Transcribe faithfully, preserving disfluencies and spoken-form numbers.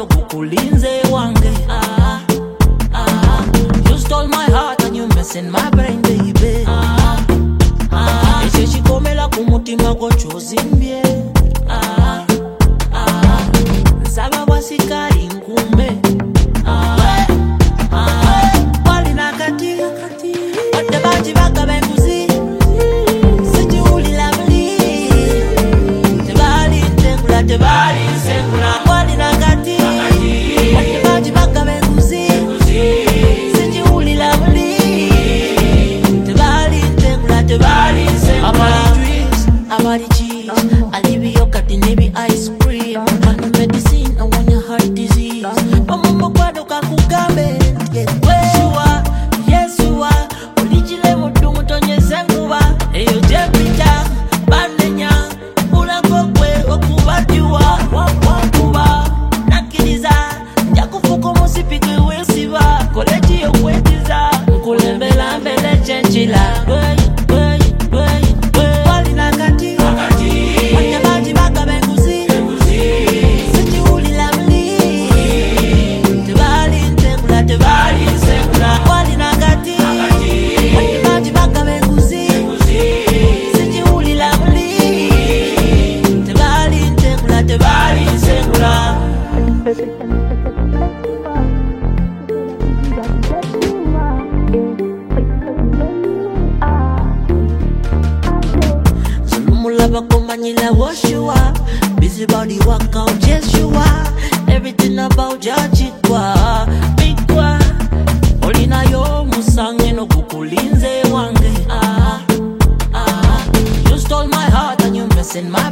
no kukulinze wange. Ah, ah, you stole my heart and you messing my brain, baby. Ah, ah, eche shikomela kumutima kwa chozi mbye. Ah, ah, nsaba wasikari nkume. Ah, ah, wali nakati, wate baji baka benguzi. Siji uli lavli, te bali ntengula, te bali nsengula. Wali nakati, wate baji baka benguzi. Siji uli lavli, te bali ntengula, te bali nsengula. Abali drinks, abali cheese, alibi yogurt nibi ice cream. Manu medicine, I want your heart disease. Mama kwado kakugambe, yes you are, yes you are. Olijile mudu mutonye senguwa. Eyo jepita, bandenya, ula kokwe okubadiwa. Wakuba, nakiliza, jakufuko musipike wesiva. Koleji yokwetiza, nkulembela mbele chenchila. Manila wash you up, busy body work out, yes you are. Everything about your chikwa, bigwa. Olina yo musange no kukulinze wange. Ah, ah, you stole my heart and you messing my